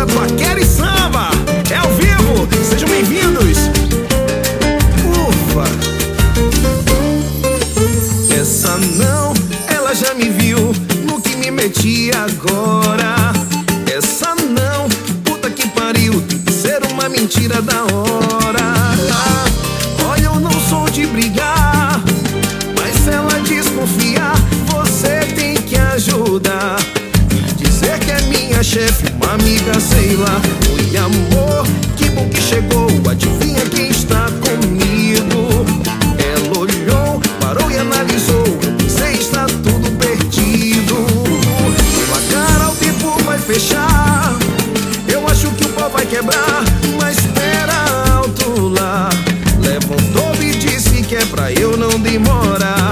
da Paquera e Samba. É ao vivo, sejam bem-vindos. Ufa. Essa não, ela já me viu no que me meti agora. Essa não, puta que pariu, tem que ser uma mentira da hora. Olha, eu não sou de brigar, mas se ela desconfiar, você tem que ajudar e dizer que é minha chefe, uma amiga, sei lá. Oi, amor, que bom que chegou, adivinha quem está comigo? Ela olhou, parou e analisou, eu pensei está tudo perdido. Pela cara o tempo vai fechar, eu acho que o pau vai quebrar, mas espera alto lá. Levantou e disse que é pra eu não demorar.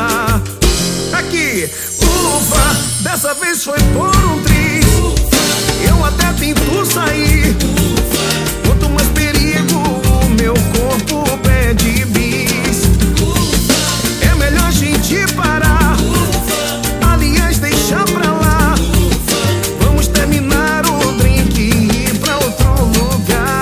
Aqui, ufa, dessa vez foi por um triz. Eu até tento sair, quanto mais perigo o meu corpo pede bis. É melhor a gente parar, aliás deixa pra lá. Vamos terminar o drink e ir pra outro lugar.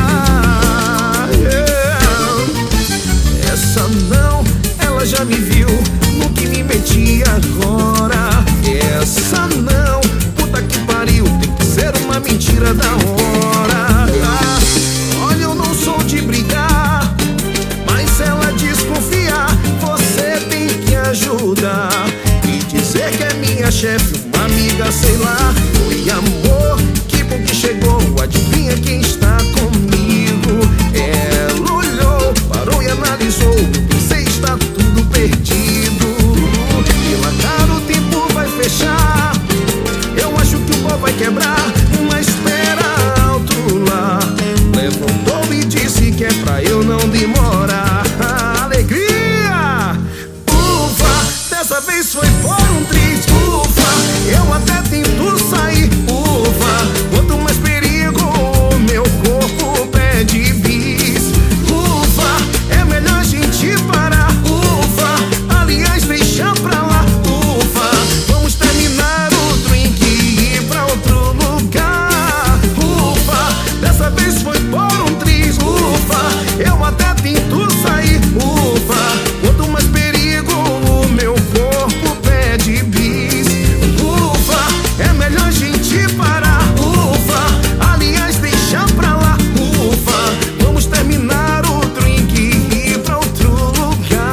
Essa não, ela já me viu no que me meti agora. Essa não, puta que pariu, tem que ser uma mentira da hora. Olha, eu não sou de brigar, mas se ela desconfiar, você tem que ajudar e dizer que é minha chefe, uma amiga, sei lá. Oi, amor, que bom que chegou, adivinha quem está comigo? Ela olhou, parou e analisou, eu pensei está tudo perdido. Pela cara o tempo vai fechar, eu acho que o pau vai quebrar, mas espera alto lá. Levantou e disse que é pra eu não demorar. Alegria! Ufa, dessa vez foi por um triz. Ufa, eu até tento sair. Ufa, quanto mais perigo o meu corpo pede bis. Ufa, é melhor a gente parar. Ufa, aliás deixa pra lá. Ufa, vamos terminar o drink e ir pra outro lugar. Ufa, dessa vez foi por um triz. Ufa, eu até tento sair. Ufa, quanto mais perigo o meu corpo pede bis. Ufa, é melhor a gente parar. Ufa, aliás deixa pra lá. Ufa, vamos terminar o drink e ir pra outro lugar.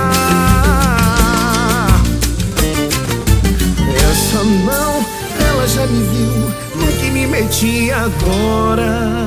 Essa não, ela já me viu no que me meti agora.